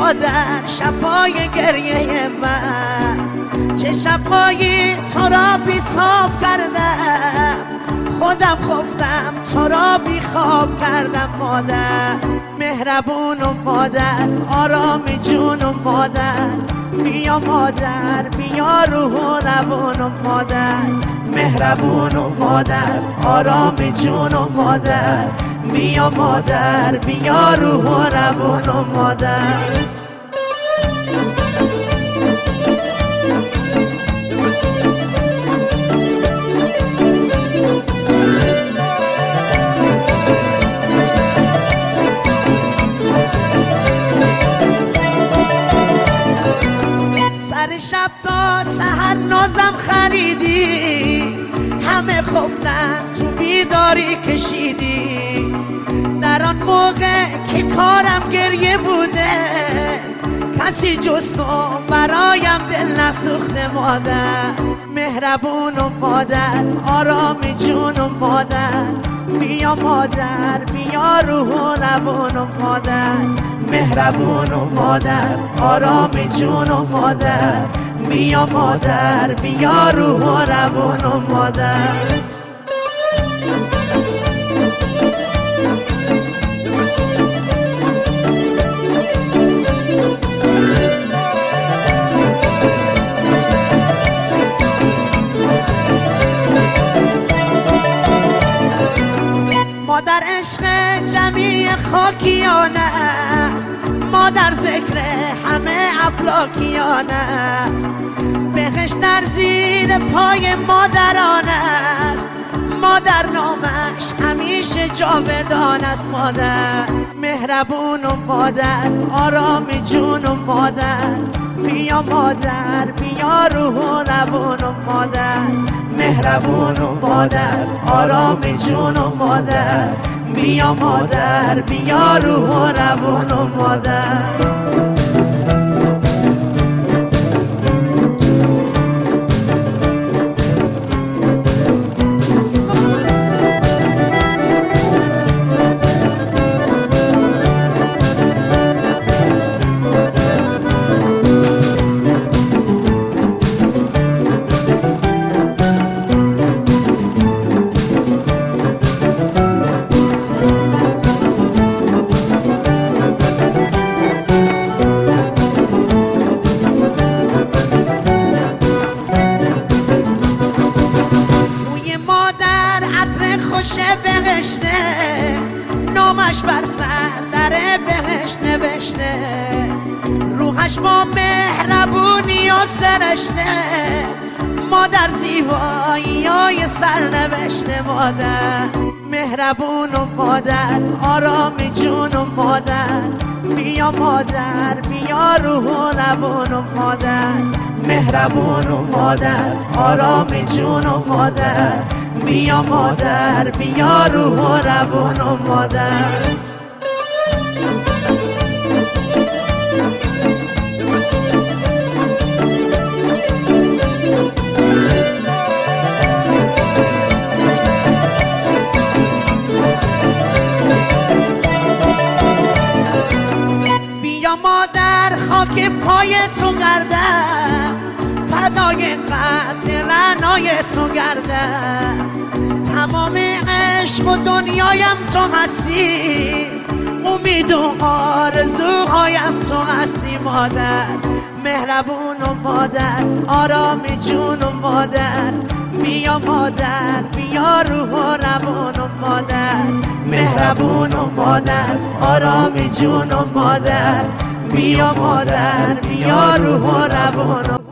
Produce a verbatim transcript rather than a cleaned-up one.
مادر شب‌های گریه من، چه شب‌هایی تو را بی‌تاب کردم، خودم خفتم تو را بی خواب کردم. مادر مهربون و مادر آرام جون و مادر، بیا مادر بیا روح و روان و مادر، مهربون و مادر آرام جون و مادر، بیا مادر بیا روح و روان و مادر. سر شب تا سحر نازم خریدی، همه خفتن تو بیداری کشیدی. در آن موقع که کارم گریه بوده، کسی جز تو برایم دل نسوخته. مادر مهربون و مادر آرام جون و مادر، بیا مادر بیا روح و روان و مادر، مهربون و مادر آرام جون و مادر، بیا مادر بیا روح و روان و مادر. مادر عشق جمیع خاکیان است، مادر ذکر همه افلاکیان است. بهشت در زیر پای مادران است، مادر نامش همیشه جاودان است. مادر مهربون و مادر آرام جون و مادر، بیا مادر بیا روح و روان و مادر، مهربون و مادر آرام جون و مادر، بیا مادر بیا روح و روان و مادر. خوش بهشته، نامش بر سر در بهشت نوشته، روحش با مهربونی و سرشته، مادر زیبایی های سر نوشته. مادر مهربون و مادر آرام جون و مادر، بیا مادر بیا روح و روان و مادر، مهربون و مادر آرام جون و مادر، بیا مادر بیا روح و روان و مادر. بیا مادر خاک پای تو گردم، فدای قد رعنای تو گردم، تمام عشق و دنیایم تو هستی، امید و آرزوهایم تو هستی. مادر مهربون و مادر آرام جون و مادر، بیا مادر بیا روح و روان و مادر، مهربون و مادر آرام جون و مادر، بیا مادر بیا روح و روان و